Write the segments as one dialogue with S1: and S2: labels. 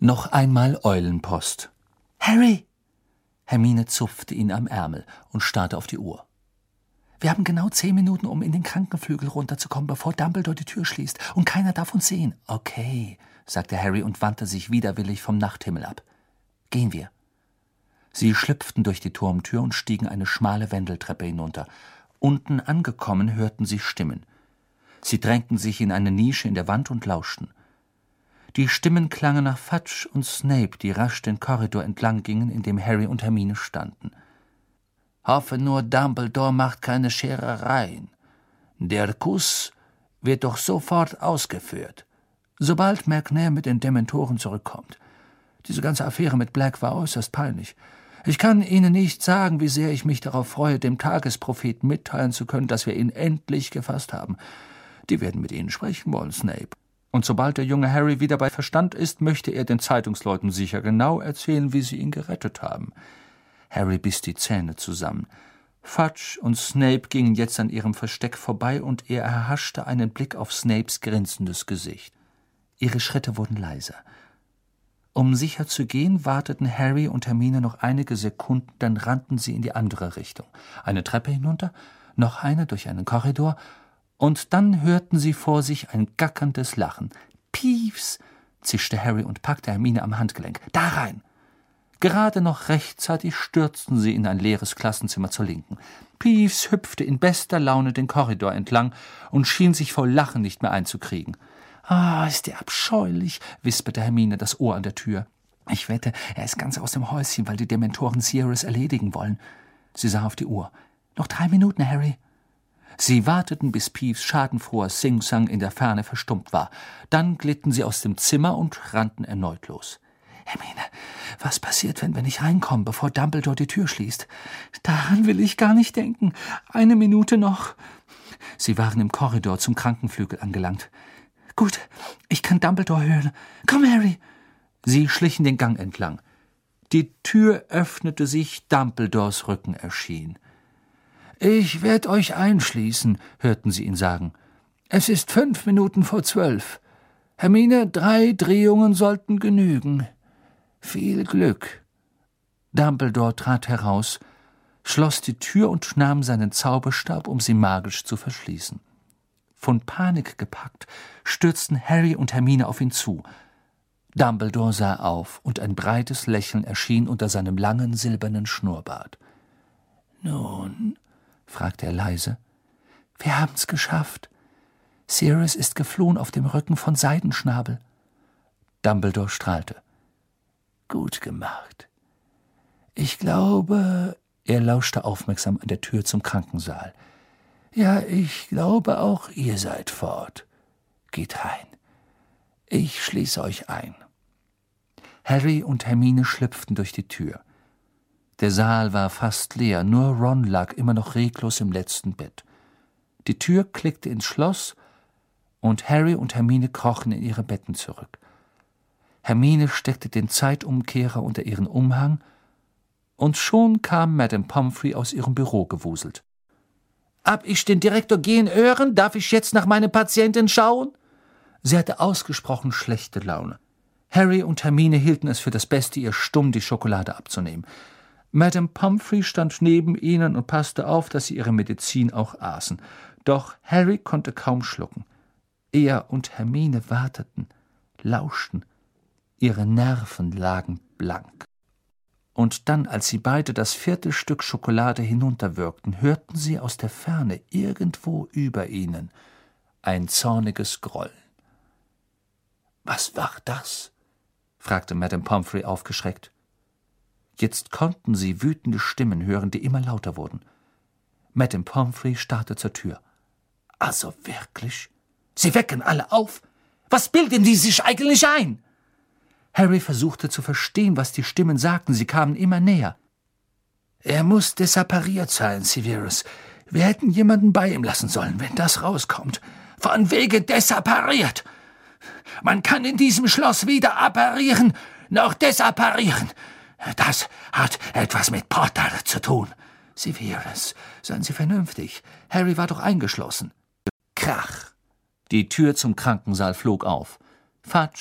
S1: Noch einmal Eulenpost. »Harry!« Hermine zupfte ihn am Ärmel und starrte auf die Uhr. »Wir haben genau 10 Minuten, um in den Krankenflügel runterzukommen, bevor Dumbledore die Tür schließt. Und keiner darf uns sehen.« »Okay«, sagte Harry und wandte sich widerwillig vom Nachthimmel ab. »Gehen wir.« Sie schlüpften durch die Turmtür und stiegen eine schmale Wendeltreppe hinunter. Unten angekommen hörten sie Stimmen. Sie drängten sich in eine Nische in der Wand und lauschten. Die Stimmen klangen nach Fudge und Snape, die rasch den Korridor entlang gingen, in dem Harry und Hermine standen. »Hoffe nur, Dumbledore macht keine Scherereien. Der Kuss wird doch sofort ausgeführt, sobald McNair mit den Dementoren zurückkommt. Diese ganze Affäre mit Black war äußerst peinlich. Ich kann Ihnen nicht sagen, wie sehr ich mich darauf freue, dem Tagespropheten mitteilen zu können, dass wir ihn endlich gefasst haben. Die werden mit Ihnen sprechen wollen, Snape. Und sobald der junge Harry wieder bei Verstand ist, möchte er den Zeitungsleuten sicher genau erzählen, wie sie ihn gerettet haben.« Harry biss die Zähne zusammen. Fudge und Snape gingen jetzt an ihrem Versteck vorbei, und er erhaschte einen Blick auf Snapes grinsendes Gesicht. Ihre Schritte wurden leiser. Um sicher zu gehen, warteten Harry und Hermine noch einige Sekunden, dann rannten sie in die andere Richtung. Eine Treppe hinunter, noch eine durch einen Korridor, und dann hörten sie vor sich ein gackerndes Lachen. »Peeves«, zischte Harry und packte Hermine am Handgelenk. »Da rein!« Gerade noch rechtzeitig stürzten sie in ein leeres Klassenzimmer zur Linken. Peeves hüpfte in bester Laune den Korridor entlang und schien sich vor Lachen nicht mehr einzukriegen. »Ah, ist der abscheulich«, wisperte Hermine das Ohr an der Tür. »Ich wette, er ist ganz aus dem Häuschen, weil die Dementoren Sirius erledigen wollen.« Sie sah auf die Uhr. »Noch 3 Minuten, Harry.« Sie warteten, bis Peeves schadenfroher Singsang in der Ferne verstummt war. Dann glitten sie aus dem Zimmer und rannten erneut los. »Hermine, was passiert, wenn wir nicht reinkommen, bevor Dumbledore die Tür schließt? Daran will ich gar nicht denken. 1 Minute noch.« Sie waren im Korridor zum Krankenflügel angelangt. »Gut, ich kann Dumbledore hören. Komm, Harry!« Sie schlichen den Gang entlang. Die Tür öffnete sich, Dumbledores Rücken erschien. »Ich werd euch einschließen«, hörten sie ihn sagen. »Es ist 5 Minuten vor 12. Hermine, 3 Drehungen sollten genügen. Viel Glück.« Dumbledore trat heraus, schloss die Tür und nahm seinen Zauberstab, um sie magisch zu verschließen. Von Panik gepackt, stürzten Harry und Hermine auf ihn zu. Dumbledore sah auf, und ein breites Lächeln erschien unter seinem langen, silbernen Schnurrbart. »Nun?« fragte er leise. »Wir haben's geschafft. Sirius ist geflohen auf dem Rücken von Seidenschnabel.« Dumbledore strahlte. »Gut gemacht. Ich glaube...« Er lauschte aufmerksam an der Tür zum Krankensaal. »Ja, ich glaube auch, ihr seid fort. Geht rein. Ich schließe euch ein.« Harry und Hermine schlüpften durch die Tür. Der Saal war fast leer, nur Ron lag immer noch reglos im letzten Bett. Die Tür klickte ins Schloss, und Harry und Hermine krochen in ihre Betten zurück. Hermine steckte den Zeitumkehrer unter ihren Umhang, und schon kam Madame Pomfrey aus ihrem Büro gewuselt. »Hab ich den Direktor gehen hören? Darf ich jetzt nach meiner Patientin schauen?« Sie hatte ausgesprochen schlechte Laune. Harry und Hermine hielten es für das Beste, ihr stumm die Schokolade abzunehmen. Madame Pomfrey stand neben ihnen und passte auf, dass sie ihre Medizin auch aßen. Doch Harry konnte kaum schlucken. Er und Hermine warteten, lauschten. Ihre Nerven lagen blank. Und dann, als sie beide das 4. Stück Schokolade hinunterwürgten, hörten sie aus der Ferne, irgendwo über ihnen, ein zorniges Grollen. »Was war das?« fragte Madame Pomfrey aufgeschreckt. Jetzt konnten sie wütende Stimmen hören, die immer lauter wurden. Madame Pomfrey starrte zur Tür. »Also wirklich? Sie wecken alle auf? Was bilden die sich eigentlich ein?« Harry versuchte zu verstehen, was die Stimmen sagten. Sie kamen immer näher. »Er muss desappariert sein, Severus. Wir hätten jemanden bei ihm lassen sollen, wenn das rauskommt. Von wegen desappariert! Man kann in diesem Schloss weder apparieren noch desapparieren. Das hat etwas mit Potter zu tun. Severus, seien Sie vernünftig. Harry war doch eingeschlossen.« Krach! Die Tür zum Krankensaal flog auf. Fudge,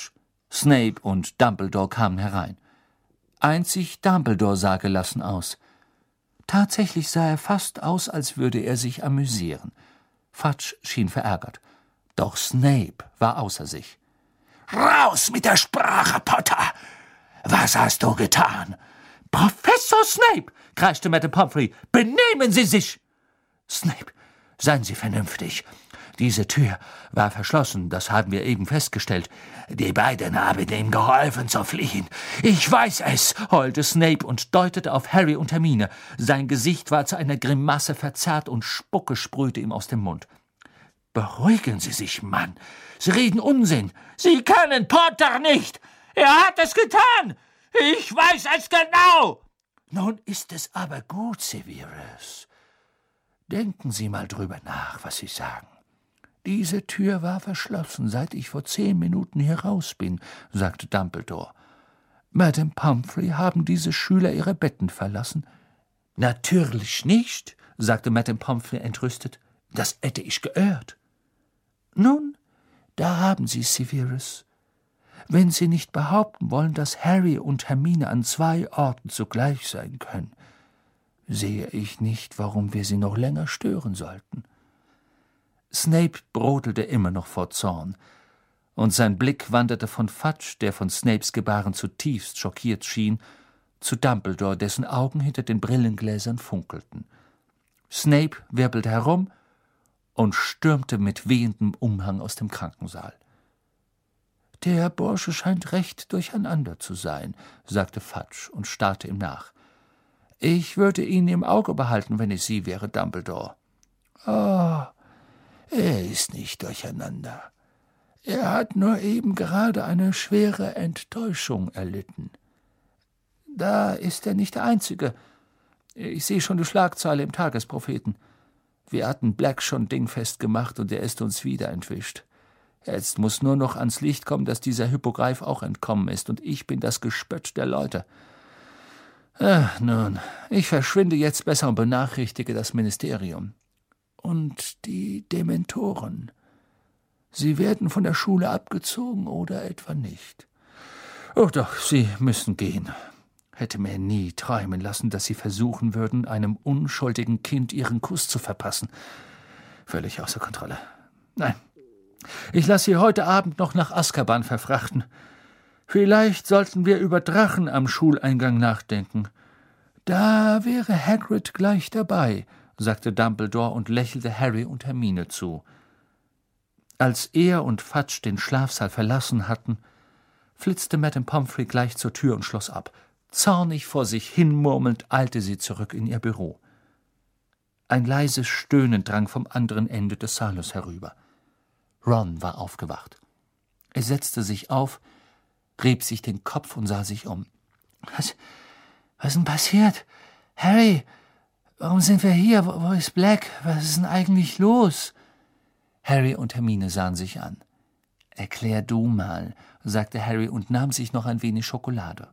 S1: Snape und Dumbledore kamen herein. Einzig Dumbledore sah gelassen aus. Tatsächlich sah er fast aus, als würde er sich amüsieren. Fudge schien verärgert. Doch Snape war außer sich. »Raus mit der Sprache, Potter! Was hast du getan?« »Professor Snape«, kreischte Madame Pomfrey, »benehmen Sie sich!« »Snape, seien Sie vernünftig. Diese Tür war verschlossen, das haben wir eben festgestellt. Die beiden haben ihm geholfen zu fliehen. Ich weiß es«, heulte Snape und deutete auf Harry und Hermine. Sein Gesicht war zu einer Grimasse verzerrt und Spucke sprühte ihm aus dem Mund. »Beruhigen Sie sich, Mann. Sie reden Unsinn. Sie können Potter nicht. Er hat es getan. Ich weiß es genau.« »Nun ist es aber gut, Severus. Denken Sie mal drüber nach, was Sie sagen. Diese Tür war verschlossen, seit ich vor 10 Minuten hier raus bin«, sagte Dumbledore. »Madame Pomfrey, haben diese Schüler ihre Betten verlassen?« »Natürlich nicht«, sagte Madame Pomfrey entrüstet. »Das hätte ich geirrt.« »Nun, da haben Sie Severus. Wenn Sie nicht behaupten wollen, dass Harry und Hermine an 2 Orten zugleich sein können, sehe ich nicht, warum wir sie noch länger stören sollten.« Snape brodelte immer noch vor Zorn, und sein Blick wanderte von Fudge, der von Snapes Gebaren zutiefst schockiert schien, zu Dumbledore, dessen Augen hinter den Brillengläsern funkelten. Snape wirbelte herum und stürmte mit wehendem Umhang aus dem Krankensaal. »Der Bursche scheint recht durcheinander zu sein«, sagte Fudge und starrte ihm nach. »Ich würde ihn im Auge behalten, wenn ich Sie wäre, Dumbledore.« »Oh, er ist nicht durcheinander. Er hat nur eben gerade eine schwere Enttäuschung erlitten. Da ist er nicht der Einzige. Ich sehe schon die Schlagzeile im Tagespropheten. Wir hatten Black schon dingfest gemacht und er ist uns wieder entwischt. Jetzt muss nur noch ans Licht kommen, dass dieser Hippogreif auch entkommen ist, und ich bin das Gespött der Leute. Nun, ich verschwinde jetzt besser und benachrichtige das Ministerium. Und die Dementoren, sie werden von der Schule abgezogen oder etwa nicht? Oh doch, sie müssen gehen. Hätte mir nie träumen lassen, dass sie versuchen würden, einem unschuldigen Kind ihren Kuss zu verpassen. Völlig außer Kontrolle. Nein, ich lasse sie heute Abend noch nach Azkaban verfrachten. Vielleicht sollten wir über Drachen am Schuleingang nachdenken. Da wäre Hagrid gleich dabei«, sagte Dumbledore und lächelte Harry und Hermine zu. Als er und Fudge den Schlafsaal verlassen hatten, flitzte Madame Pomfrey gleich zur Tür und schloss ab. Zornig vor sich hinmurmelnd eilte sie zurück in ihr Büro. Ein leises Stöhnen drang vom anderen Ende des Saales herüber. Ron war aufgewacht. Er setzte sich auf, rieb sich den Kopf und sah sich um. Was ist denn passiert? Harry, warum sind wir hier? Wo ist Black? Was ist denn eigentlich los? Harry und Hermine sahen sich an. »Erklär du mal«, sagte Harry und nahm sich noch ein wenig Schokolade.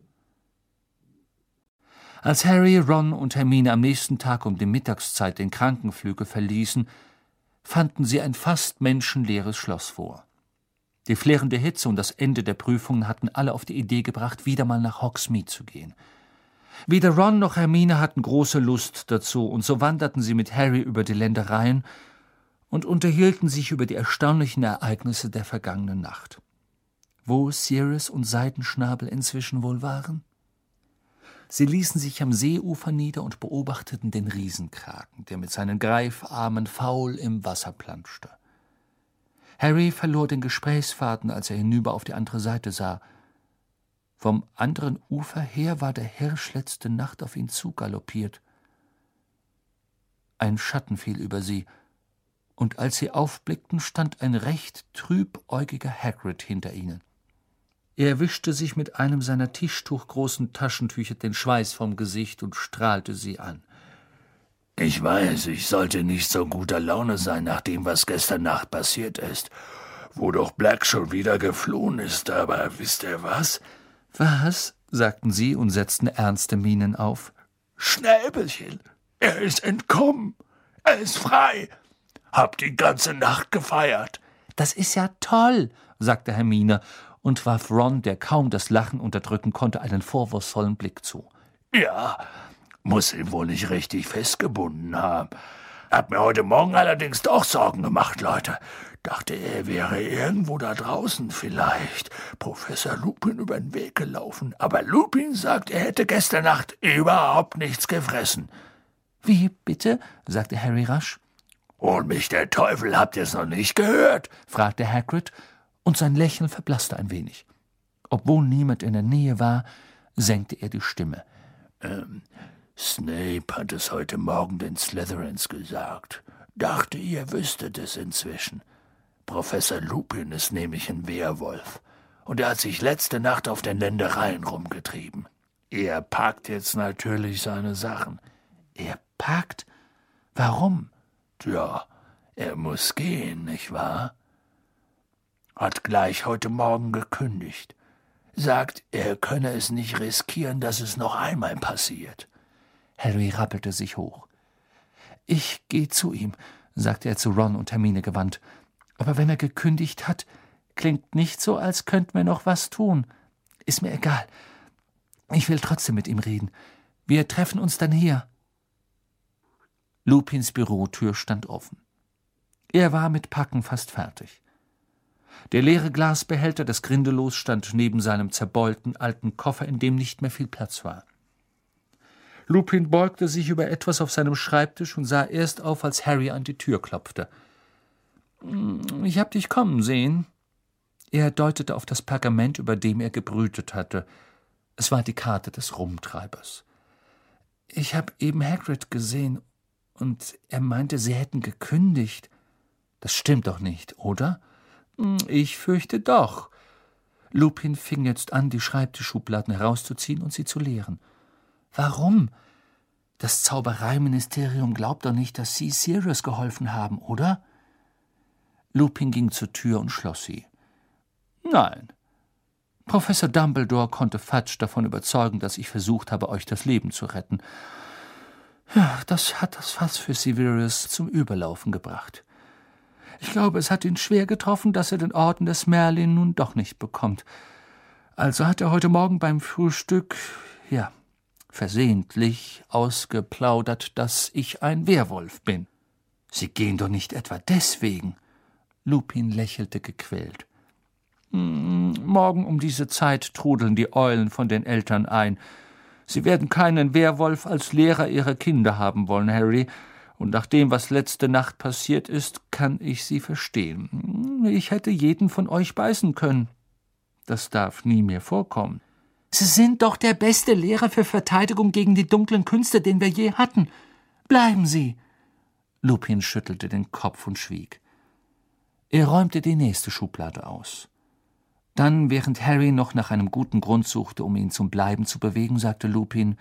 S1: Als Harry, Ron und Hermine am nächsten Tag um die Mittagszeit den Krankenflügel verließen, fanden sie ein fast menschenleeres Schloss vor. Die flirrende Hitze und das Ende der Prüfungen hatten alle auf die Idee gebracht, wieder mal nach Hogsmeade zu gehen. Weder Ron noch Hermine hatten große Lust dazu, und so wanderten sie mit Harry über die Ländereien und unterhielten sich über die erstaunlichen Ereignisse der vergangenen Nacht. Wo Sirius und Seidenschnabel inzwischen wohl waren? Sie ließen sich am Seeufer nieder und beobachteten den Riesenkraken, der mit seinen Greifarmen faul im Wasser planschte. Harry verlor den Gesprächsfaden, als er hinüber auf die andere Seite sah. Vom anderen Ufer her war der Hirsch letzte Nacht auf ihn zugaloppiert. Ein Schatten fiel über sie, und als sie aufblickten, stand ein recht trübäugiger Hagrid hinter ihnen. Er wischte sich mit einem seiner tischtuchgroßen Taschentücher den Schweiß vom Gesicht und strahlte sie an. »Ich weiß, ich sollte nicht so guter Laune sein nach dem, was gestern Nacht passiert ist, wo doch Black schon wieder geflohen ist, aber wisst ihr was?« »Was?« sagten sie und setzten ernste Mienen auf. »Schnäbelchen, er ist entkommen, er ist frei, hab die ganze Nacht gefeiert.« »Das ist ja toll«, sagte Hermine und warf Ron, der kaum das Lachen unterdrücken konnte, einen vorwurfsvollen Blick zu.
S2: »Ja, muss ihn wohl nicht richtig festgebunden haben. Hat mir heute Morgen allerdings doch Sorgen gemacht, Leute. Dachte, er wäre irgendwo da draußen vielleicht Professor Lupin über den Weg gelaufen. Aber Lupin sagt, er hätte gestern Nacht überhaupt nichts gefressen.«
S1: »Wie, bitte?« sagte Harry rasch.
S2: »Hol mich der Teufel, habt ihr's noch nicht gehört?«
S1: fragte Hagrid, und sein Lächeln verblasste ein wenig. Obwohl niemand in der Nähe war, senkte er die Stimme.
S2: Snape hat es heute Morgen den Slytherins gesagt. Dachte, ihr wüsstet es inzwischen. Professor Lupin ist nämlich ein Werwolf. Und er hat sich letzte Nacht auf den Ländereien rumgetrieben. Er packt jetzt natürlich seine Sachen.«
S1: »Er packt? Warum?«
S2: »Tja, er muss gehen, nicht wahr? Hat gleich heute Morgen gekündigt. Sagt, er könne es nicht riskieren, dass es noch einmal passiert.«
S1: Harry rappelte sich hoch. »Ich gehe zu ihm«, sagte er zu Ron und Hermine gewandt. »Aber wenn er gekündigt hat, klingt nicht so, als könnten wir noch was tun. Ist mir egal. Ich will trotzdem mit ihm reden. Wir treffen uns dann hier.« Lupins Bürotür stand offen. Er war mit Packen fast fertig. Der leere Glasbehälter des Grindelos stand neben seinem zerbeulten alten Koffer, in dem nicht mehr viel Platz war. Lupin beugte sich über etwas auf seinem Schreibtisch und sah erst auf, als Harry an die Tür klopfte. »Ich hab dich kommen sehen.« Er deutete auf das Pergament, über dem er gebrütet hatte. Es war die Karte des Rumtreibers. »Ich hab eben Hagrid gesehen, und er meinte, Sie hätten gekündigt. Das stimmt doch nicht, oder?« »Ich fürchte doch.« Lupin fing jetzt an, die Schreibtischschubladen herauszuziehen und sie zu leeren. »Warum? Das Zaubereiministerium glaubt doch nicht, dass Sie Sirius geholfen haben, oder?« Lupin ging zur Tür und schloss sie. »Nein. Professor Dumbledore konnte Fudge davon überzeugen, dass ich versucht habe, euch das Leben zu retten. Ja, das hat das Fass für Severus zum Überlaufen gebracht. Ich glaube, es hat ihn schwer getroffen, dass er den Orden des Merlin nun doch nicht bekommt. Also hat er heute Morgen beim Frühstück, versehentlich ausgeplaudert, dass ich ein Werwolf bin. Sie gehen doch nicht etwa deswegen?« Lupin lächelte gequält. »Morgen um diese Zeit trudeln die Eulen von den Eltern ein. Sie werden keinen Werwolf als Lehrer ihrer Kinder haben wollen, Harry. Und nach dem, was letzte Nacht passiert ist, kann ich Sie verstehen. Ich hätte jeden von euch beißen können. Das darf nie mehr vorkommen.« »Sie sind doch der beste Lehrer für Verteidigung gegen die dunklen Künste, den wir je hatten. Bleiben Sie!« Lupin schüttelte den Kopf und schwieg. Er räumte die nächste Schublade aus. Dann, während Harry noch nach einem guten Grund suchte, um ihn zum Bleiben zu bewegen, sagte Lupin: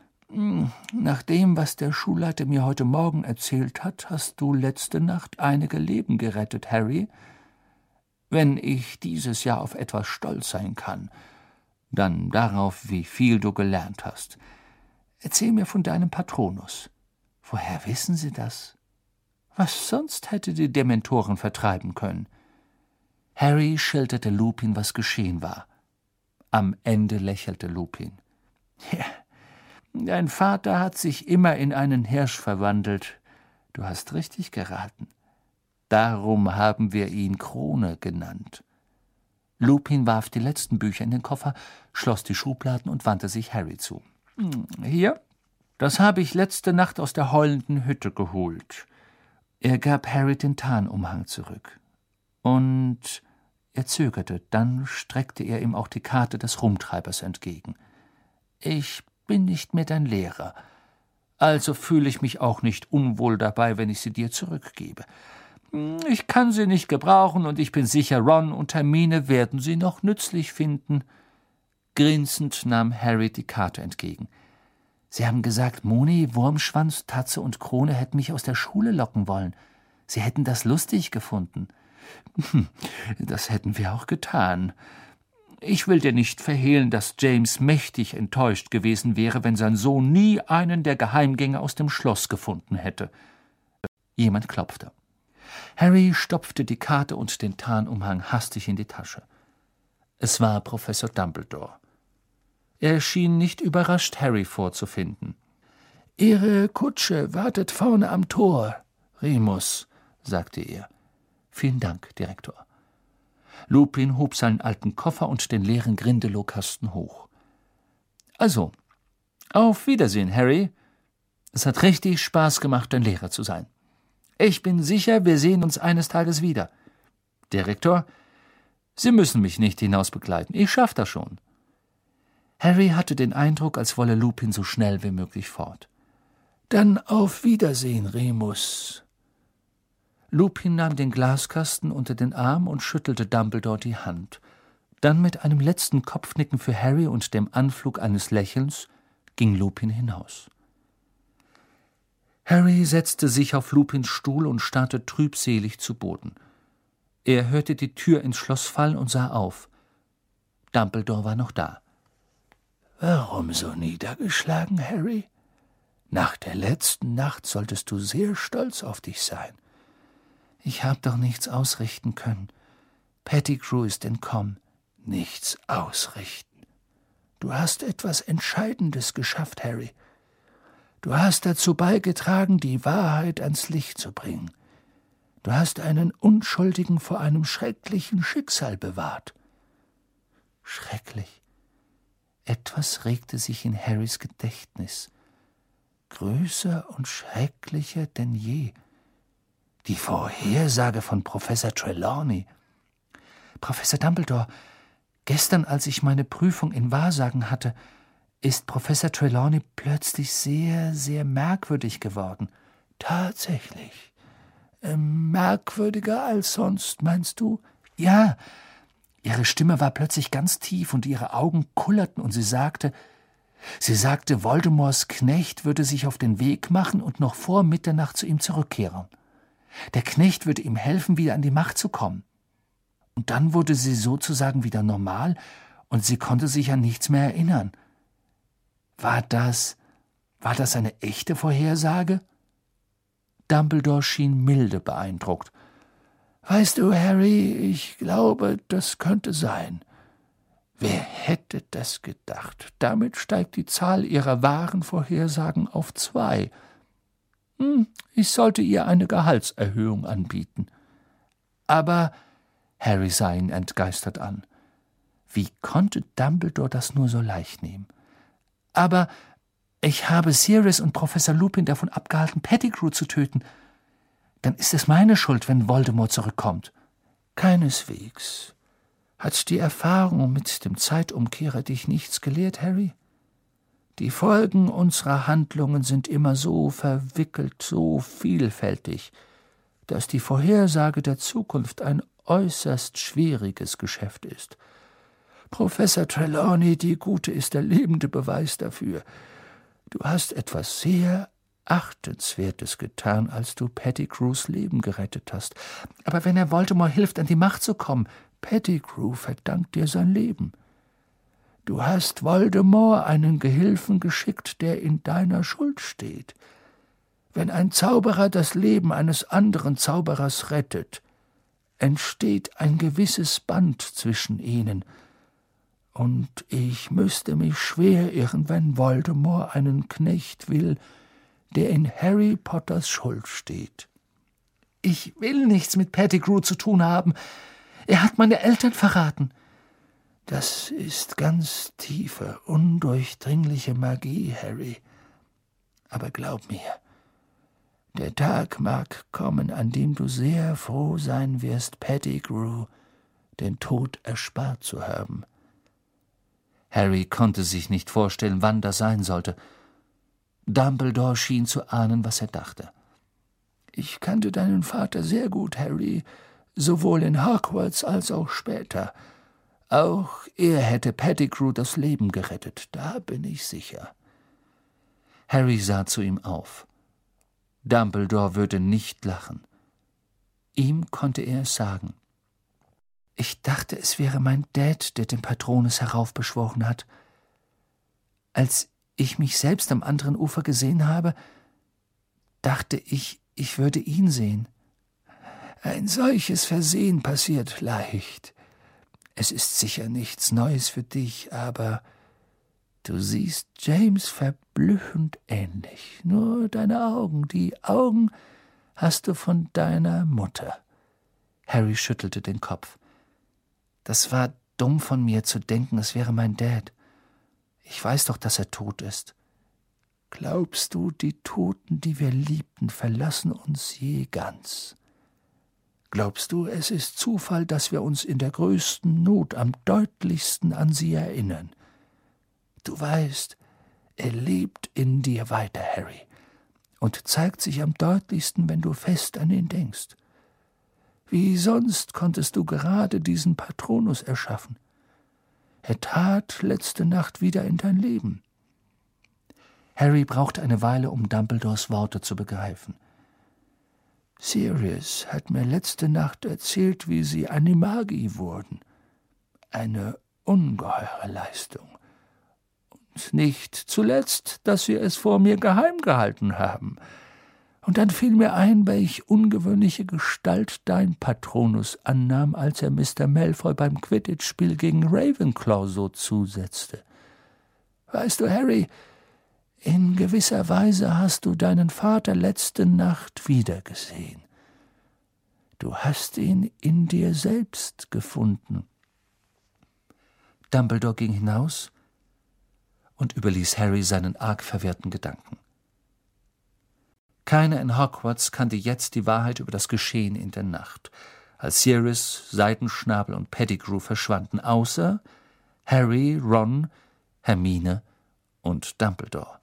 S1: »Nach dem, was der Schulleiter mir heute Morgen erzählt hat, hast du letzte Nacht einige Leben gerettet, Harry. Wenn ich dieses Jahr auf etwas stolz sein kann, dann darauf, wie viel du gelernt hast. Erzähl mir von deinem Patronus. Woher wissen Sie das? Was sonst hätte die Dementoren vertreiben können?« Harry schilderte Lupin, was geschehen war. Am Ende lächelte Lupin. »Ja, dein Vater hat sich immer in einen Hirsch verwandelt. Du hast richtig geraten. Darum haben wir ihn Krone genannt.« Lupin warf die letzten Bücher in den Koffer, schloss die Schubladen und wandte sich Harry zu. »Hier, das habe ich letzte Nacht aus der heulenden Hütte geholt.« Er gab Harry den Tarnumhang zurück. Und er zögerte, dann streckte er ihm auch die Karte des Rumtreibers entgegen. »Ich bin nicht mehr dein Lehrer, also fühle ich mich auch nicht unwohl dabei, wenn ich sie dir zurückgebe. Ich kann sie nicht gebrauchen, und ich bin sicher, Ron und Hermine werden sie noch nützlich finden.« Grinsend nahm Harry die Karte entgegen. »Sie haben gesagt, Moni, Wurmschwanz, Tatze und Krone hätten mich aus der Schule locken wollen. Sie hätten das lustig gefunden.« »Das hätten wir auch getan. Ich will dir nicht verhehlen, dass James mächtig enttäuscht gewesen wäre, wenn sein Sohn nie einen der Geheimgänge aus dem Schloss gefunden hätte.« Jemand klopfte. Harry stopfte die Karte und den Tarnumhang hastig in die Tasche. Es war Professor Dumbledore. Er schien nicht überrascht, Harry vorzufinden. »Ihre Kutsche wartet vorne am Tor, Remus«, sagte er. »Vielen Dank, Direktor.« Lupin hob seinen alten Koffer und den leeren Grindelow-Kasten hoch. »Also, auf Wiedersehen, Harry. Es hat richtig Spaß gemacht, dein Lehrer zu sein. Ich bin sicher, wir sehen uns eines Tages wieder. Direktor, Sie müssen mich nicht hinaus begleiten. Ich schaff das schon.« Harry hatte den Eindruck, als wolle Lupin so schnell wie möglich fort. »Dann auf Wiedersehen, Remus.« Lupin nahm den Glaskasten unter den Arm und schüttelte Dumbledore die Hand. Dann mit einem letzten Kopfnicken für Harry und dem Anflug eines Lächelns ging Lupin hinaus. Harry setzte sich auf Lupins Stuhl und starrte trübselig zu Boden. Er hörte die Tür ins Schloss fallen und sah auf. Dumbledore war noch da. »Warum so niedergeschlagen, Harry? Nach der letzten Nacht solltest du sehr stolz auf dich sein.« »Ich habe doch nichts ausrichten können. Pettigrew ist entkommen.« »Nichts ausrichten. Du hast etwas Entscheidendes geschafft, Harry. Du hast dazu beigetragen, die Wahrheit ans Licht zu bringen. Du hast einen Unschuldigen vor einem schrecklichen Schicksal bewahrt.« Schrecklich. Etwas regte sich in Harrys Gedächtnis. Größer und schrecklicher denn je. Die Vorhersage von Professor Trelawney. »Professor Dumbledore, gestern, als ich meine Prüfung in Wahrsagen hatte, ist Professor Trelawney plötzlich sehr, sehr merkwürdig geworden.« »Tatsächlich? Merkwürdiger als sonst, meinst du?« »Ja. Ihre Stimme war plötzlich ganz tief und ihre Augen kullerten und sie sagte, Voldemorts Knecht würde sich auf den Weg machen und noch vor Mitternacht zu ihm zurückkehren. Der Knecht würde ihm helfen, wieder an die Macht zu kommen. Und dann wurde sie sozusagen wieder normal und sie konnte sich an nichts mehr erinnern. War das eine echte Vorhersage?« Dumbledore schien milde beeindruckt. »Weißt du, Harry, ich glaube, das könnte sein. Wer hätte das gedacht? Damit steigt die Zahl ihrer wahren Vorhersagen auf 2. Ich sollte ihr eine Gehaltserhöhung anbieten.« »Aber«, Harry sah ihn entgeistert an, wie konnte Dumbledore das nur so leicht nehmen? »Aber ich habe Sirius und Professor Lupin davon abgehalten, Pettigrew zu töten. Dann ist es meine Schuld, wenn Voldemort zurückkommt.« »Keineswegs. Hat die Erfahrung mit dem Zeitumkehrer dich nichts gelehrt, Harry? Die Folgen unserer Handlungen sind immer so verwickelt, so vielfältig, dass die Vorhersage der Zukunft ein äußerst schwieriges Geschäft ist. Professor Trelawney, die Gute, ist der lebende Beweis dafür. Du hast etwas sehr Achtenswertes getan, als du Pettigrews Leben gerettet hast. Aber wenn er Voldemort hilft, an die Macht zu kommen, Pettigrew verdankt dir sein Leben. Du hast Voldemort einen Gehilfen geschickt, der in deiner Schuld steht. Wenn ein Zauberer das Leben eines anderen Zauberers rettet, entsteht ein gewisses Band zwischen ihnen. Und ich müsste mich schwer irren, wenn Voldemort einen Knecht will, der in Harry Potters Schuld steht. Ich will nichts mit Pettigrew zu tun haben. Er hat meine Eltern verraten. Das ist ganz tiefe, undurchdringliche Magie, Harry. Aber glaub mir, der Tag mag kommen, an dem du sehr froh sein wirst, Pettigrew den Tod erspart zu haben.« Harry konnte sich nicht vorstellen, wann das sein sollte. Dumbledore schien zu ahnen, was er dachte. »Ich kannte deinen Vater sehr gut, Harry, sowohl in Hogwarts als auch später. Auch er hätte Pettigrew das Leben gerettet, da bin ich sicher.« Harry sah zu ihm auf. Dumbledore würde nicht lachen. Ihm konnte er es sagen. »Ich dachte, es wäre mein Dad, der den Patronus heraufbeschworen hat. Als ich mich selbst am anderen Ufer gesehen habe, dachte ich, ich würde ihn sehen. Ein solches Versehen passiert leicht. Es ist sicher nichts Neues für dich, aber du siehst James verblüffend ähnlich. Nur deine Augen, die Augen hast du von deiner Mutter.« Harry schüttelte den Kopf. »Das war dumm von mir zu denken, es wäre mein Dad. Ich weiß doch, dass er tot ist. Glaubst du, die Toten, die wir liebten, verlassen uns je ganz? Glaubst du, es ist Zufall, dass wir uns in der größten Not am deutlichsten an sie erinnern? Du weißt, er lebt in dir weiter, Harry, und zeigt sich am deutlichsten, wenn du fest an ihn denkst. Wie sonst konntest du gerade diesen Patronus erschaffen? Er trat letzte Nacht wieder in dein Leben.« Harry brauchte eine Weile, um Dumbledores Worte zu begreifen. »Sirius hat mir letzte Nacht erzählt, wie sie Animagi wurden. Eine ungeheure Leistung. Und nicht zuletzt, dass sie es vor mir geheim gehalten haben. Und dann fiel mir ein, welch ungewöhnliche Gestalt dein Patronus annahm, als er Mr. Malfoy beim Quidditch-Spiel gegen Ravenclaw so zusetzte. Weißt du, Harry, in gewisser Weise hast du deinen Vater letzte Nacht wiedergesehen. Du hast ihn in dir selbst gefunden.« Dumbledore ging hinaus und überließ Harry seinen arg verwirrten Gedanken. Keiner in Hogwarts kannte jetzt die Wahrheit über das Geschehen in der Nacht, als Sirius, Seidenschnabel und Pettigrew verschwanden, außer Harry, Ron, Hermine und Dumbledore.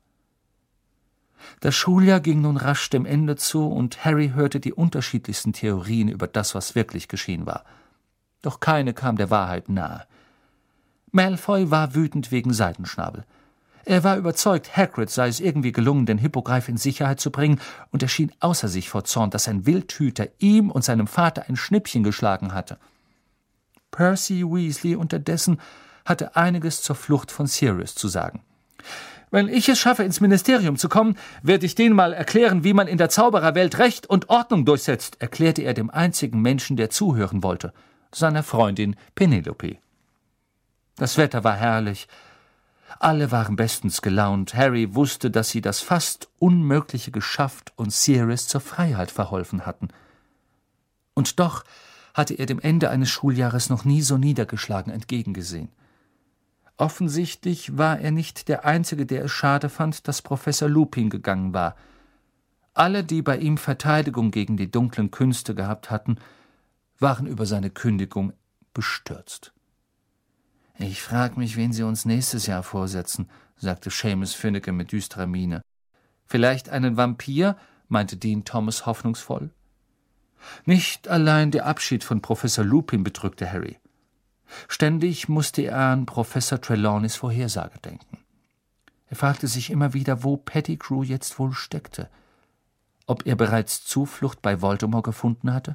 S1: Das Schuljahr ging nun rasch dem Ende zu, und Harry hörte die unterschiedlichsten Theorien über das, was wirklich geschehen war. Doch keine kam der Wahrheit nahe. Malfoy war wütend wegen Seidenschnabel. Er war überzeugt, Hagrid sei es irgendwie gelungen, den Hippogreif in Sicherheit zu bringen, und er schien außer sich vor Zorn, dass ein Wildhüter ihm und seinem Vater ein Schnippchen geschlagen hatte. Percy Weasley unterdessen hatte einiges zur Flucht von Sirius zu sagen. »Wenn ich es schaffe, ins Ministerium zu kommen, werde ich denen mal erklären, wie man in der Zaubererwelt Recht und Ordnung durchsetzt«, erklärte er dem einzigen Menschen, der zuhören wollte, seiner Freundin Penelope. Das Wetter war herrlich. Alle waren bestens gelaunt. Harry wusste, dass sie das fast Unmögliche geschafft und Sirius zur Freiheit verholfen hatten. Und doch hatte er dem Ende eines Schuljahres noch nie so niedergeschlagen entgegengesehen. Offensichtlich war er nicht der Einzige, der es schade fand, dass Professor Lupin gegangen war. Alle, die bei ihm Verteidigung gegen die dunklen Künste gehabt hatten, waren über seine Kündigung bestürzt. »Ich frag mich, wen sie uns nächstes Jahr vorsetzen«, sagte Seamus Finnegan mit düsterer Miene. »Vielleicht einen Vampir?« meinte Dean Thomas hoffnungsvoll. Nicht allein der Abschied von Professor Lupin bedrückte Harry. Ständig musste er an Professor Trelawneys Vorhersage denken. Er fragte sich immer wieder, wo Pettigrew jetzt wohl steckte. Ob er bereits Zuflucht bei Voldemort gefunden hatte?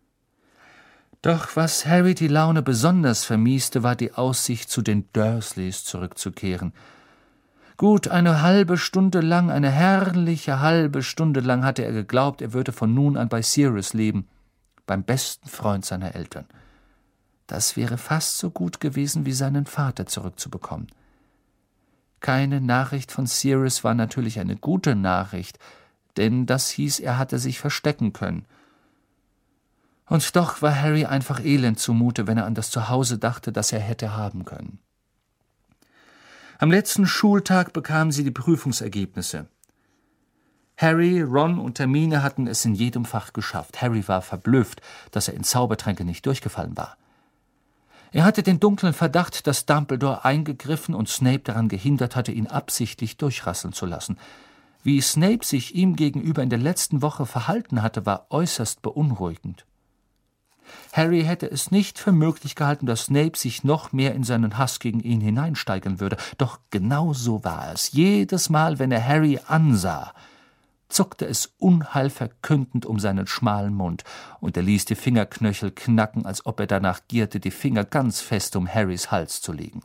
S1: Doch was Harry die Laune besonders vermieste, war die Aussicht, zu den Dursleys zurückzukehren. Gut eine halbe Stunde lang, eine herrliche halbe Stunde lang hatte er geglaubt, er würde von nun an bei Sirius leben, beim besten Freund seiner Eltern. Das wäre fast so gut gewesen, wie seinen Vater zurückzubekommen. Keine Nachricht von Sirius war natürlich eine gute Nachricht, denn das hieß, er hatte sich verstecken können. Und doch war Harry einfach elend zumute, wenn er an das Zuhause dachte, das er hätte haben können. Am letzten Schultag bekamen sie die Prüfungsergebnisse. Harry, Ron und Hermine hatten es in jedem Fach geschafft. Harry war verblüfft, dass er in Zaubertränke nicht durchgefallen war. Er hatte den dunklen Verdacht, dass Dumbledore eingegriffen und Snape daran gehindert hatte, ihn absichtlich durchrasseln zu lassen. Wie Snape sich ihm gegenüber in der letzten Woche verhalten hatte, war äußerst beunruhigend. Harry hätte es nicht für möglich gehalten, dass Snape sich noch mehr in seinen Hass gegen ihn hineinsteigern würde. Doch genau so war es. Jedes Mal, wenn er Harry ansah, zuckte es unheilverkündend um seinen schmalen Mund, und er ließ die Fingerknöchel knacken, als ob er danach gierte, die Finger ganz fest um Harrys Hals zu legen.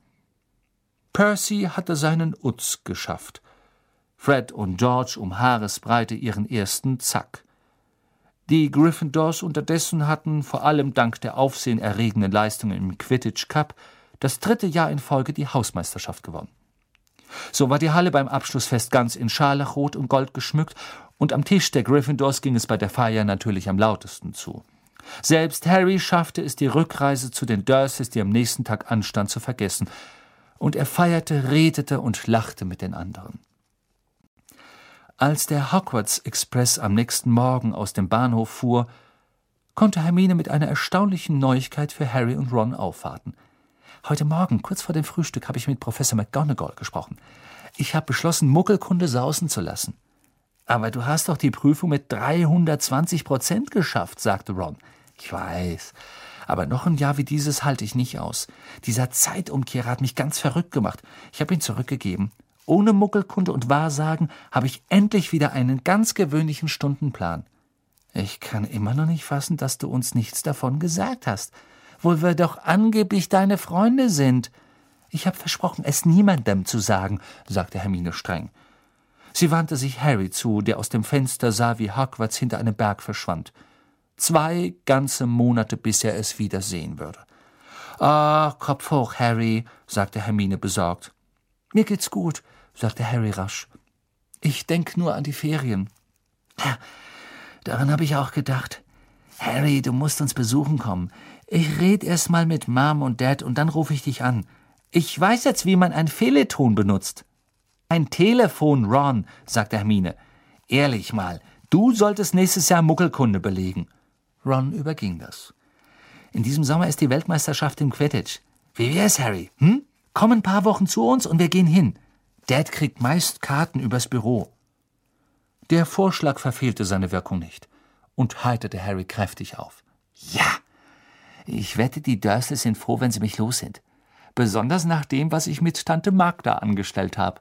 S1: Percy hatte seinen Utz geschafft. Fred und George um Haaresbreite ihren ersten Zack. Die Gryffindors unterdessen hatten, vor allem dank der aufsehenerregenden Leistungen im Quidditch Cup, das 3. Jahr in Folge die Hausmeisterschaft gewonnen. So war die Halle beim Abschlussfest ganz in Scharlachrot und Gold geschmückt, und am Tisch der Gryffindors ging es bei der Feier natürlich am lautesten zu. Selbst Harry schaffte es, die Rückreise zu den Dursleys, die am nächsten Tag anstand, zu vergessen, und er feierte, redete und lachte mit den anderen. Als der Hogwarts-Express am nächsten Morgen aus dem Bahnhof fuhr, konnte Hermine mit einer erstaunlichen Neuigkeit für Harry und Ron aufwarten. Heute Morgen, kurz vor dem Frühstück, habe ich mit Professor McGonagall gesprochen. Ich habe beschlossen, Muggelkunde sausen zu lassen. »Aber du hast doch die Prüfung mit 320% geschafft«, sagte Ron. »Ich weiß, aber noch ein Jahr wie dieses halte ich nicht aus. Dieser Zeitumkehrer hat mich ganz verrückt gemacht. Ich habe ihn zurückgegeben. Ohne Muggelkunde und Wahrsagen habe ich endlich wieder einen ganz gewöhnlichen Stundenplan. Ich kann immer noch nicht fassen, dass du uns nichts davon gesagt hast, wo wir doch angeblich deine Freunde sind.« »Ich habe versprochen, es niemandem zu sagen«, sagte Hermine streng. Sie wandte sich Harry zu, der aus dem Fenster sah, wie Hogwarts hinter einem Berg verschwand. 2 ganze Monate, bis er es wieder sehen würde. »Ach, Kopf hoch, Harry«, sagte Hermine besorgt. »Mir geht's gut«, sagte Harry rasch. »Ich denk nur an die Ferien.« »Ja, daran habe ich auch gedacht. Harry, du musst uns besuchen kommen. Ich red erst mal mit Mom und Dad und dann rufe ich dich an. Ich weiß jetzt, wie man ein Feleton benutzt.« »Ein Telefon, Ron«, sagte Hermine. »Ehrlich mal, du solltest nächstes Jahr Muggelkunde belegen.« Ron überging das. »In diesem Sommer ist die Weltmeisterschaft im Quidditch. Wie wär's, Harry? Komm ein paar Wochen zu uns und wir gehen hin. Dad kriegt meist Karten übers Büro.« Der Vorschlag verfehlte seine Wirkung nicht und heiterte Harry kräftig auf. »Ja, ich wette, die Dursleys sind froh, wenn sie mich los sind. Besonders nach dem, was ich mit Tante Magda angestellt habe.«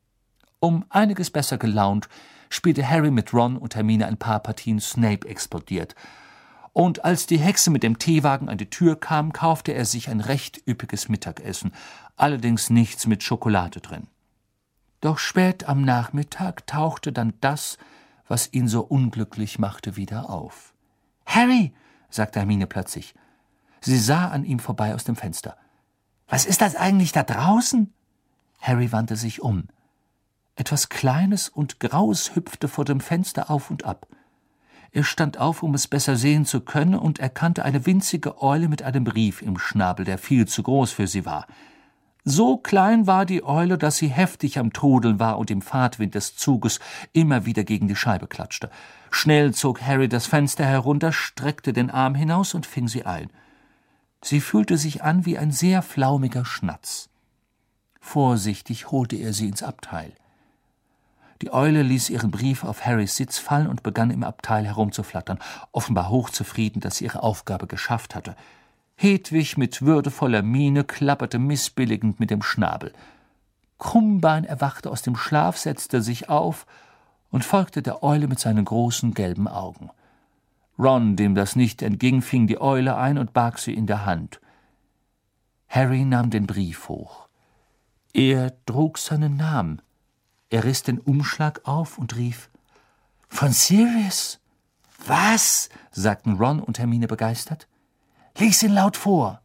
S1: Um einiges besser gelaunt spielte Harry mit Ron und Hermine ein paar Partien Snape explodiert. Und als die Hexe mit dem Teewagen an die Tür kam, kaufte er sich ein recht üppiges Mittagessen, allerdings nichts mit Schokolade drin. Doch spät am Nachmittag tauchte dann das, was ihn so unglücklich machte, wieder auf. »Harry«, sagte Hermine plötzlich. Sie sah an ihm vorbei aus dem Fenster. »Was ist das eigentlich da draußen?« Harry wandte sich um. Etwas Kleines und Graues hüpfte vor dem Fenster auf und ab. Er stand auf, um es besser sehen zu können, und erkannte eine winzige Eule mit einem Brief im Schnabel, der viel zu groß für sie war. So klein war die Eule, dass sie heftig am Trudeln war und im Fahrtwind des Zuges immer wieder gegen die Scheibe klatschte. Schnell zog Harry das Fenster herunter, streckte den Arm hinaus und fing sie ein. Sie fühlte sich an wie ein sehr flaumiger Schnatz. Vorsichtig holte er sie ins Abteil. Die Eule ließ ihren Brief auf Harrys Sitz fallen und begann im Abteil herumzuflattern, offenbar hochzufrieden, dass sie ihre Aufgabe geschafft hatte. Hedwig mit würdevoller Miene klapperte missbilligend mit dem Schnabel. Krummbein erwachte aus dem Schlaf, setzte sich auf und folgte der Eule mit seinen großen gelben Augen. Ron, dem das nicht entging, fing die Eule ein und barg sie in der Hand. Harry nahm den Brief hoch. Er trug seinen Namen. Er riss den Umschlag auf und rief: »Von Sirius?« »Was?« sagten Ron und Hermine begeistert. »Lies ihn laut vor.«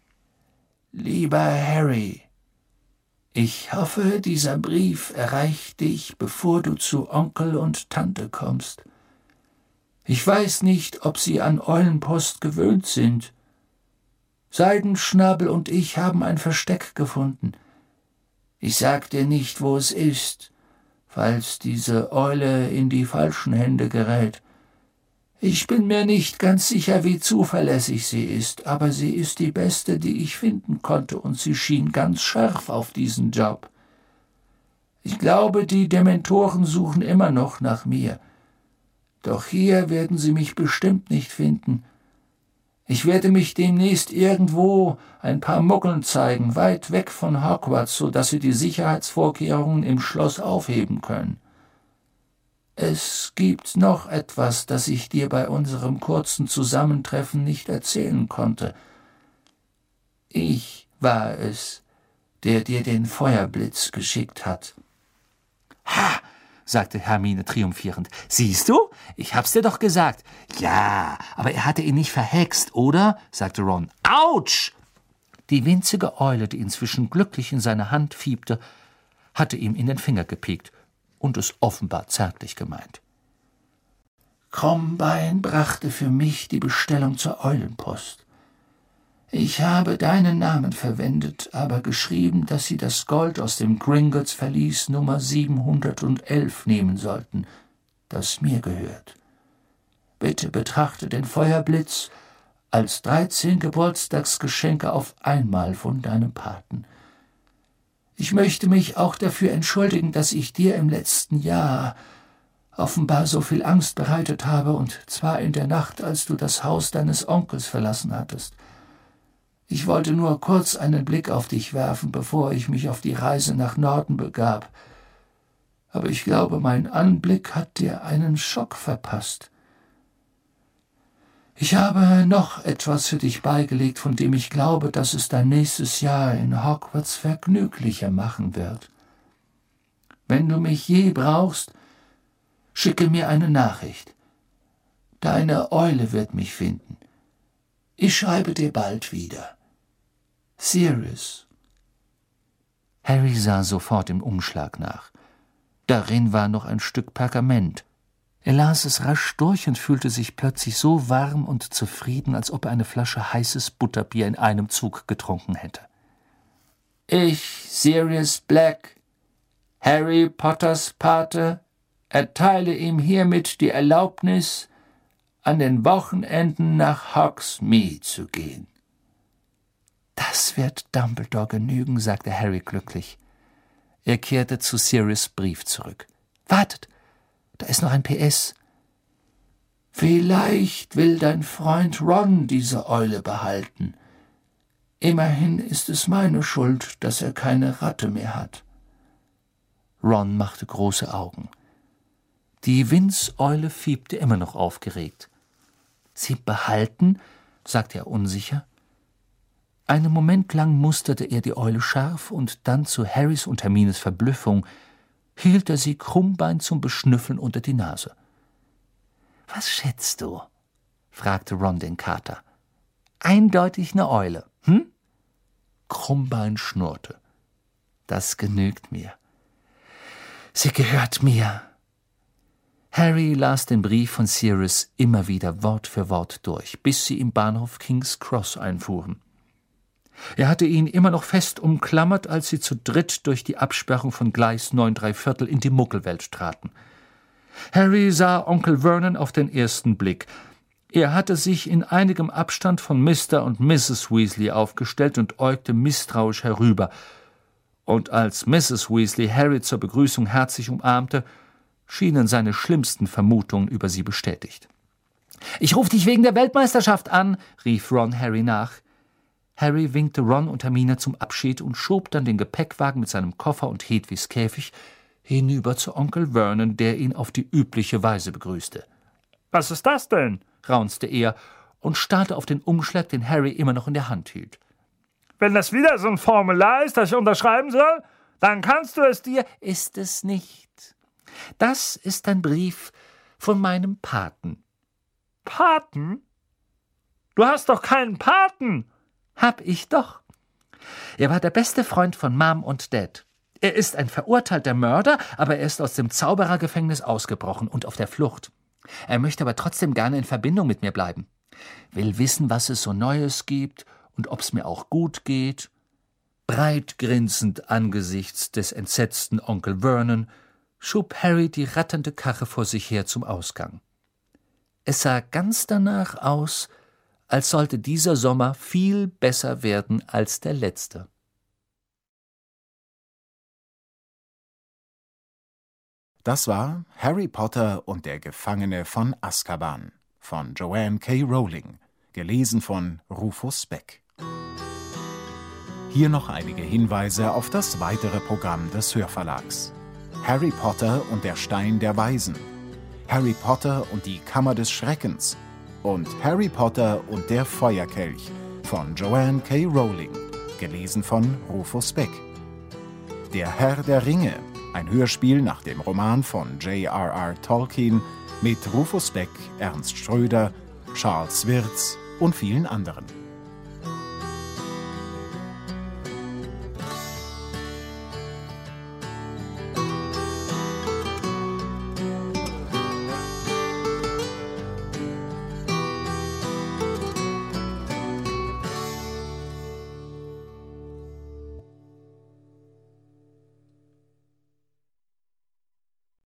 S1: »Lieber Harry, ich hoffe, dieser Brief erreicht dich, bevor du zu Onkel und Tante kommst. Ich weiß nicht, ob sie an Eulenpost gewöhnt sind. Seidenschnabel und ich haben ein Versteck gefunden. Ich sag dir nicht, wo es ist, falls diese Eule in die falschen Hände gerät. Ich bin mir nicht ganz sicher, wie zuverlässig sie ist, aber sie ist die beste, die ich finden konnte, und sie schien ganz scharf auf diesen Job. Ich glaube, die Dementoren suchen immer noch nach mir. Doch hier werden sie mich bestimmt nicht finden. Ich werde mich demnächst irgendwo ein paar Muggeln zeigen, weit weg von Hogwarts, so dass sie die Sicherheitsvorkehrungen im Schloss aufheben können. Es gibt noch etwas, das ich dir bei unserem kurzen Zusammentreffen nicht erzählen konnte. Ich war es, der dir den Feuerblitz geschickt hat.« »Ha«, sagte Hermine triumphierend. »Siehst du? Ich hab's dir doch gesagt.« »Ja, aber er hatte ihn nicht verhext, oder?« sagte Ron. »Autsch!« Die winzige Eule, die inzwischen glücklich in seine Hand fiebte, hatte ihm in den Finger gepiekt und es offenbar zärtlich gemeint. »Krummbein brachte für mich die Bestellung zur Eulenpost. Ich habe deinen Namen verwendet, aber geschrieben, dass sie das Gold aus dem Gringotts Verlies Nummer 711 nehmen sollten, das mir gehört. Bitte betrachte den Feuerblitz als 13 Geburtstagsgeschenke auf einmal von deinem Paten. Ich möchte mich auch dafür entschuldigen, dass ich dir im letzten Jahr offenbar so viel Angst bereitet habe, und zwar in der Nacht, als du das Haus deines Onkels verlassen hattest. Ich wollte nur kurz einen Blick auf dich werfen, bevor ich mich auf die Reise nach Norden begab. Aber ich glaube, mein Anblick hat dir einen Schock verpasst. Ich habe noch etwas für dich beigelegt, von dem ich glaube, dass es dein nächstes Jahr in Hogwarts vergnüglicher machen wird. Wenn du mich je brauchst, schicke mir eine Nachricht. Deine Eule wird mich finden. Ich schreibe dir bald wieder. Sirius.« Harry sah sofort im Umschlag nach. Darin war noch ein Stück Pergament. Er las es rasch durch und fühlte sich plötzlich so warm und zufrieden, als ob er eine Flasche heißes Butterbier in einem Zug getrunken hätte. »Ich, Sirius Black, Harry Potters Pate, erteile ihm hiermit die Erlaubnis, an den Wochenenden nach Hogsmeade zu gehen.« »Das wird Dumbledore genügen«, sagte Harry glücklich. Er kehrte zu Sirius' Brief zurück. »Wartet, da ist noch ein PS. Vielleicht will dein Freund Ron diese Eule behalten. Immerhin ist es meine Schuld, dass er keine Ratte mehr hat.« Ron machte große Augen. Die Winzeule fiebte immer noch aufgeregt. »Sie behalten?« sagte er unsicher. Einen Moment lang musterte er die Eule scharf, und dann zu Harrys und Hermines Verblüffung hielt er sie Krummbein zum Beschnüffeln unter die Nase. »Was schätzt du?« fragte Ron den Kater. »Eindeutig eine Eule, hm?« Krummbein schnurrte. »Das genügt mir. Sie gehört mir.« Harry las den Brief von Sirius immer wieder Wort für Wort durch, bis sie im Bahnhof King's Cross einfuhren. Er hatte ihn immer noch fest umklammert, als sie zu dritt durch die Absperrung von Gleis 9¾ in die Muggelwelt traten. Harry sah Onkel Vernon auf den ersten Blick. Er hatte sich in einigem Abstand von Mr. und Mrs. Weasley aufgestellt und äugte misstrauisch herüber. Und als Mrs. Weasley Harry zur Begrüßung herzlich umarmte, schienen seine schlimmsten Vermutungen über sie bestätigt. »Ich rufe dich wegen der Weltmeisterschaft an«, rief Ron Harry nach. Harry winkte Ron und Hermine zum Abschied und schob dann den Gepäckwagen mit seinem Koffer und Hedwigs Käfig hinüber zu Onkel Vernon, der ihn auf die übliche Weise begrüßte. »Was ist das denn?« raunzte er und starrte auf den Umschlag, den Harry immer noch in der Hand hielt. »Wenn das wieder so ein Formular ist, das ich unterschreiben soll, dann kannst du es dir...« »Ist es nicht. Das ist ein Brief von meinem Paten.« »Paten? Du hast doch keinen Paten!« »Hab ich doch. Er war der beste Freund von Mom und Dad. Er ist ein verurteilter Mörder, aber er ist aus dem Zauberergefängnis ausgebrochen und auf der Flucht. Er möchte aber trotzdem gerne in Verbindung mit mir bleiben. Will wissen, was es so Neues gibt und ob's mir auch gut geht.« Breit grinsend angesichts des entsetzten Onkel Vernon schob Harry die ratternde Karre vor sich her zum Ausgang. Es sah ganz danach aus, als sollte dieser Sommer viel besser werden als der letzte.
S3: Das war Harry Potter und der Gefangene von Azkaban von Joanne K. Rowling, gelesen von Rufus Beck. Hier noch einige Hinweise auf das weitere Programm des Hörverlags. Harry Potter und der Stein der Weisen, Harry Potter und die Kammer des Schreckens und Harry Potter und der Feuerkelch von Joanne K. Rowling, gelesen von Rufus Beck. Der Herr der Ringe Ein Hörspiel nach dem Roman von J.R.R. Tolkien mit Rufus Beck, Ernst Schröder, Charles Wirz und vielen anderen.